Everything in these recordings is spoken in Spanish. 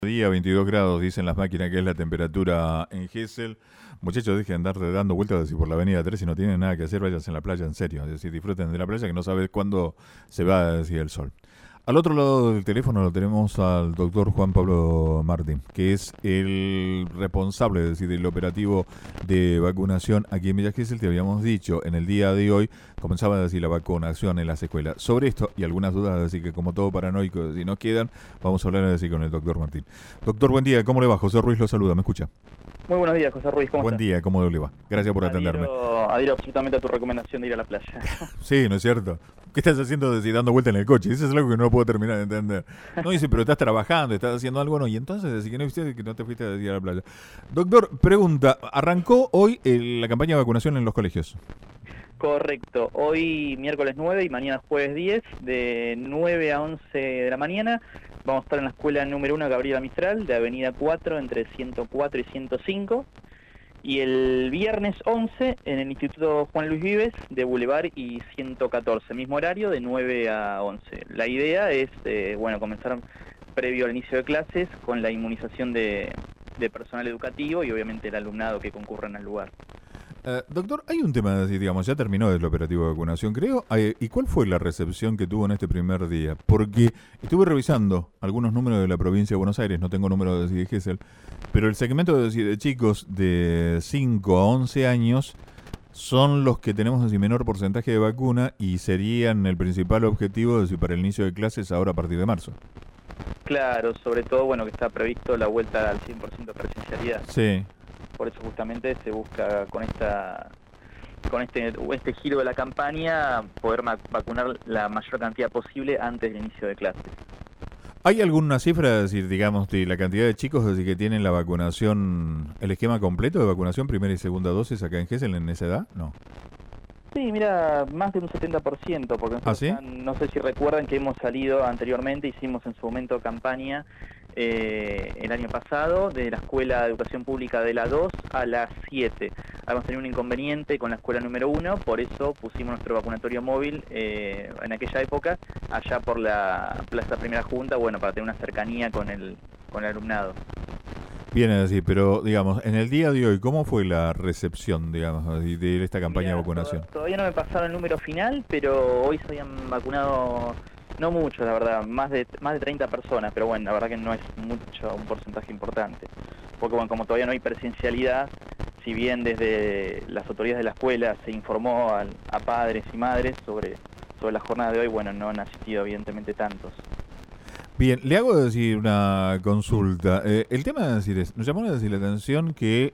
Día 22 grados, dicen las máquinas que es la temperatura en Gesell. Muchachos, dejen de andar dando vueltas así por la avenida 3 si no tienen nada que hacer, váyanse en la playa en serio. Es decir, disfruten de la playa que no sabes cuándo se va a decir el sol. Al otro lado del teléfono lo tenemos al doctor Juan Pablo Martín, que es el responsable, es decir, del operativo de vacunación aquí en Villa Gesell. Te habíamos dicho, en el día de hoy comenzaba a decir la vacunación en las escuelas. Sobre esto y algunas dudas, así que como todo paranoico, si nos quedan, vamos a hablar así con el doctor Martín. Doctor, buen día, ¿cómo le va? José Ruiz lo saluda, ¿me escucha? Muy buenos días, José Ruiz, ¿cómo Buen estás? día, ¿cómo le va? Gracias por atenderme. Adhiero absolutamente a tu recomendación de ir a la playa. Sí, ¿no es cierto? ¿Qué estás haciendo decir, dando vuelta en el coche? Eso es algo que no puedo terminar de entender. No dice, pero estás trabajando, estás haciendo algo, no. Y entonces, decir que no te fuiste a decir a la playa. Doctor, pregunta, ¿arrancó hoy la campaña de vacunación en los colegios? Correcto, hoy miércoles 9 y mañana jueves 10, de 9 a 11 de la mañana. Vamos a estar en la escuela número 1 Gabriela Mistral, de Avenida 4, entre 104 y 105. Y el viernes 11 en el Instituto Juan Luis Vives, de Boulevard y 114, mismo horario, de 9 a 11. La idea es, comenzar previo al inicio de clases con la inmunización de personal educativo y obviamente el alumnado que concurran al lugar. Doctor, hay un tema, digamos, ya terminó el operativo de vacunación, creo. ¿Y cuál fue la recepción que tuvo en este primer día? Porque estuve revisando algunos números de la provincia de Buenos Aires, no tengo números de Gesell, pero el segmento de chicos de 5 a 11 años son los que tenemos menor porcentaje de vacuna y serían el principal objetivo para el inicio de clases ahora a partir de marzo. Claro, sobre todo, que está previsto la vuelta al 100% de presencialidad. Sí. Por eso justamente se busca con este giro de la campaña poder vacunar la mayor cantidad posible antes del inicio de clases. ¿Hay alguna cifra, es decir, digamos, de la cantidad de chicos es decir, que tienen la vacunación, el esquema completo de vacunación, primera y segunda dosis acá en Gesell en esa edad? No. Sí, mira, más de un 70%, porque ¿Ah, sí? no sé si recuerdan que hemos salido anteriormente, hicimos en su momento campaña el año pasado de la Escuela de Educación Pública de la 2 a la 7. Habíamos tenido un inconveniente con la escuela número 1, por eso pusimos nuestro vacunatorio móvil en aquella época, allá por la Plaza Primera Junta, para tener una cercanía con el alumnado. Bien, es decir, pero digamos, en el día de hoy, ¿cómo fue la recepción, digamos, de esta campaña de vacunación? Todavía no me pasaron el número final, pero hoy se habían vacunado, no mucho, la verdad, más de 30 personas, pero la verdad que no es mucho, un porcentaje importante. Porque como todavía no hay presencialidad, si bien desde las autoridades de la escuela se informó a padres y madres sobre la jornada de hoy, no han asistido evidentemente tantos. Bien, le hago decir una consulta. El tema de decir nos llamó a decir la atención que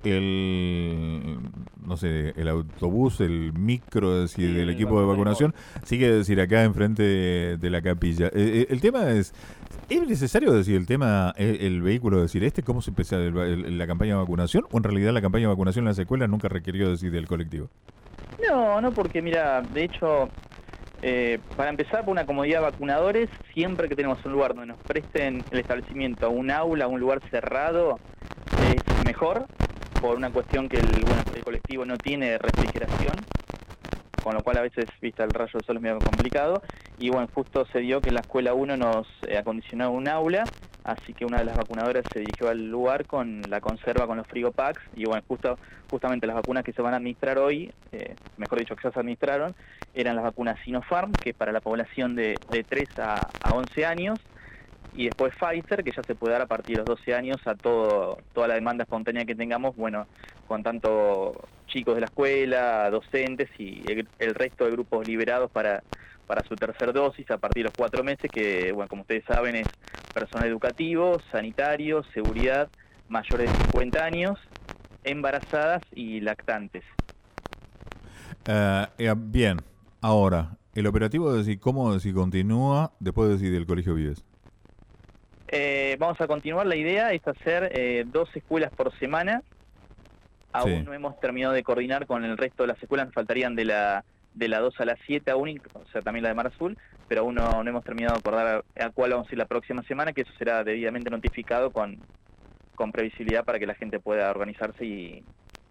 el autobús, el micro del equipo de vacunación sigue decir acá enfrente de la capilla. El tema ¿es necesario decir el tema, el vehículo decir cómo se empezó la campaña de vacunación o en realidad la campaña de vacunación en las escuelas nunca requirió decir del colectivo? No, porque mira, de hecho, para empezar, por una comodidad de vacunadores, siempre que tenemos un lugar donde nos presten el establecimiento, un aula, un lugar cerrado, es mejor, por una cuestión que el colectivo no tiene refrigeración, con lo cual a veces, vista el rayo del sol es medio complicado, y justo se dio que en la escuela 1 nos acondicionó un aula, así que una de las vacunadoras se dirigió al lugar con la conserva, con los frigopacks, y justamente las vacunas que se van a administrar hoy, mejor dicho que ya se administraron, eran las vacunas Sinopharm, que es para la población de 3 a 11 años, y después Pfizer, que ya se puede dar a partir de los 12 años a toda la demanda espontánea que tengamos, con tanto chicos de la escuela, docentes y el resto de grupos liberados para su tercer dosis a partir de los 4 meses, que, como ustedes saben, es personal educativo, sanitario, seguridad, mayores de 50 años, embarazadas y lactantes. Bien, ahora, el operativo de decir cómo decir continúa después de decir del Colegio Vives. Vamos a continuar, la idea es hacer 2 escuelas por semana. Aún no hemos terminado de coordinar con el resto de las escuelas, nos faltarían de la 2 a la 7 aún, o sea, también la de Mar Azul, pero aún no hemos terminado de acordar a cuál vamos a ir la próxima semana, que eso será debidamente notificado con previsibilidad para que la gente pueda organizarse y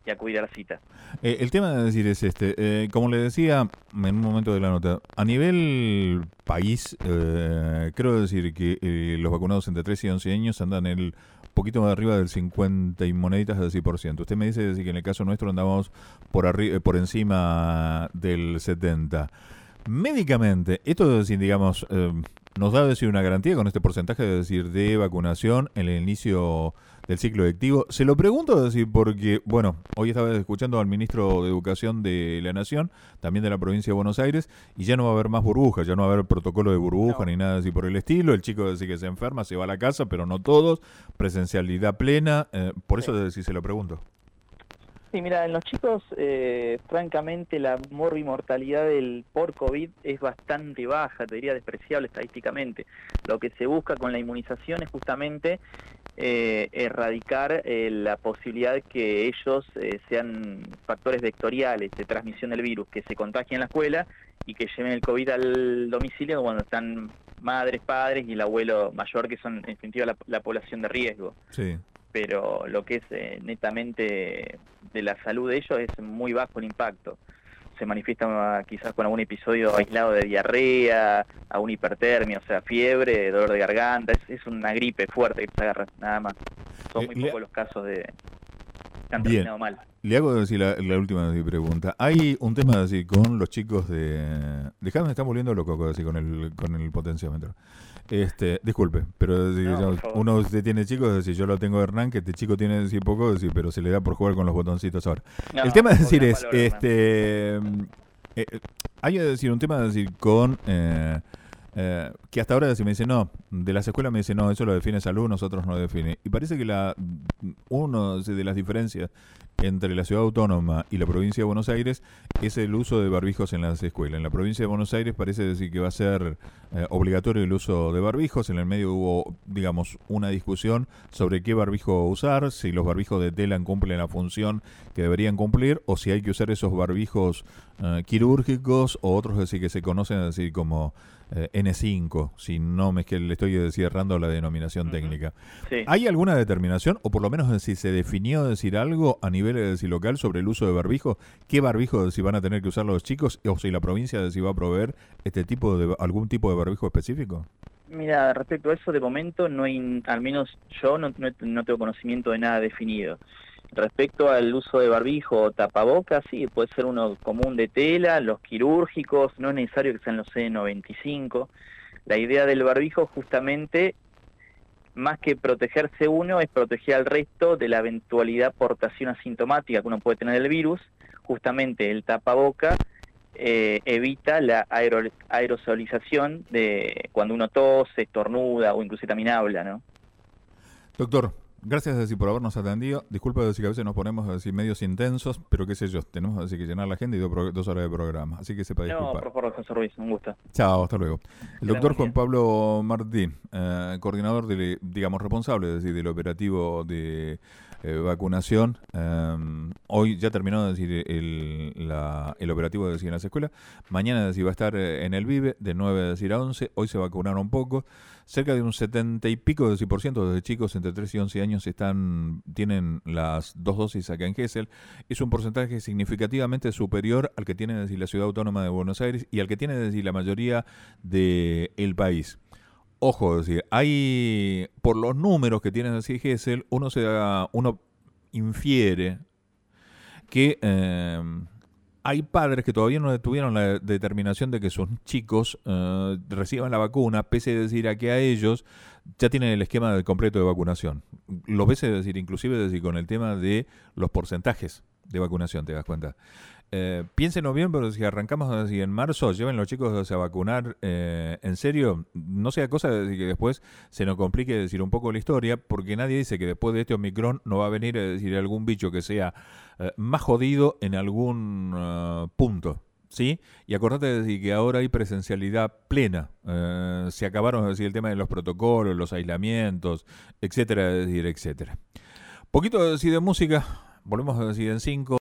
y acudir a la cita. El tema de decir es como le decía en un momento de la nota, a nivel país, creo decir que los vacunados entre 3 y 11 años andan el poquito más arriba del 50 y moneditas del 10%. Usted me dice decir, que en el caso nuestro andamos por encima del 70%. Médicamente, esto es decir, digamos, nos da decir una garantía con este porcentaje de decir de vacunación en el inicio del ciclo lectivo. Se lo pregunto decir porque, bueno, hoy estaba escuchando al ministro de Educación de la Nación, también de la provincia de Buenos Aires, y ya no va a haber más burbujas, ya no va a haber protocolo de burbuja ni nada así por el estilo. El chico decir que se enferma, se va a la casa, pero no todos, presencialidad plena, por eso decir se lo pregunto. Sí, mira, en los chicos, francamente, la morbimortalidad por COVID es bastante baja, te diría despreciable estadísticamente. Lo que se busca con la inmunización es justamente erradicar la posibilidad de que ellos sean factores vectoriales de transmisión del virus, que se contagien en la escuela y que lleven el COVID al domicilio cuando están madres, padres y el abuelo mayor, que son en definitiva la población de riesgo. Sí. Pero lo que es netamente de la salud de ellos es muy bajo el impacto. Se manifiesta quizás con algún episodio aislado de diarrea, alguna hipertermia, o sea, fiebre, dolor de garganta, es una gripe fuerte que se agarra, nada más. Son muy pocos los casos de que han terminado mal. Le hago decir la última pregunta. Hay un tema decir con los chicos de... Dejadme, me están volviendo loco decir, con el potenciómetro. Disculpe, pero uno usted tiene chicos, decir, yo lo tengo de Hernán, que este chico tiene decir poco, decir, pero se le da por jugar con los botoncitos ahora. No, el tema es decir es, hay decir un tema de decir con que hasta ahora me dice no, de las escuelas me dice no, eso lo define salud, nosotros no lo define. Y parece que uno de las diferencias entre la ciudad autónoma y la provincia de Buenos Aires es el uso de barbijos en las escuelas. En la provincia de Buenos Aires parece decir que va a ser obligatorio el uso de barbijos. En el medio hubo, digamos, una discusión sobre qué barbijo usar, si los barbijos de tela cumplen la función que deberían cumplir o si hay que usar esos barbijos quirúrgicos o otros decir que se conocen decir como N5, si no me es que le estoy errando la denominación técnica. Sí. ¿Hay alguna determinación o por lo menos si se definió decir algo a nivel decir local sobre el uso de barbijo? ¿Qué barbijo si van a tener que usar los chicos o si la provincia si va a proveer algún tipo de barbijo específico? Mira, respecto a eso de momento no hay, al menos yo no tengo conocimiento de nada definido. Respecto al uso de barbijo o tapabocas, sí, puede ser uno común de tela, los quirúrgicos, no es necesario que sean los N95. La idea del barbijo justamente, más que protegerse uno, es proteger al resto de la eventualidad portación asintomática que uno puede tener del virus. Justamente el tapaboca evita la aerosolización de cuando uno tose, estornuda o incluso también habla, ¿no? Doctor, gracias decir, por habernos atendido. Disculpa decir que a veces nos ponemos decir medios intensos, pero qué sé yo, tenemos decir que llenar la agenda y 2 horas de programa, así que sepa disculpar. No, por favor, José Ruiz, un gusto. Chao, hasta luego. El doctor Juan Pablo Martín, coordinador digamos responsable del operativo de vacunación. Hoy ya terminó de decir el operativo de decir en las escuelas. Mañana decir va a estar en el Vive de 9 de decir a 11. Hoy se vacunaron un poco. Cerca de un 70 y pico de ciento de chicos entre 3 y 11 años tienen las 2 dosis acá en Gesell. Es un porcentaje significativamente superior al que tiene decir la Ciudad Autónoma de Buenos Aires y al que tiene decir la mayoría del país. Ojo, decir, hay por los números que tiene decir Gesell, uno infiere que hay padres que todavía no tuvieron la determinación de que sus chicos reciban la vacuna, pese a decir a que a ellos ya tienen el esquema completo de vacunación. Lo ves decir, inclusive decir, con el tema de los porcentajes de vacunación, te das cuenta. Piénsenlo bien, pero si arrancamos así en marzo, lleven los chicos a vacunar en serio, no sea cosa de que después se nos complique decir un poco la historia, porque nadie dice que después de este Omicron no va a venir a decir algún bicho que sea más jodido en algún punto, ¿sí? Y acordate de decir que ahora hay presencialidad plena, se acabaron de decir el tema de los protocolos, los aislamientos, etcétera, etcétera. Poquito de decir de música, volvemos a decir en 5.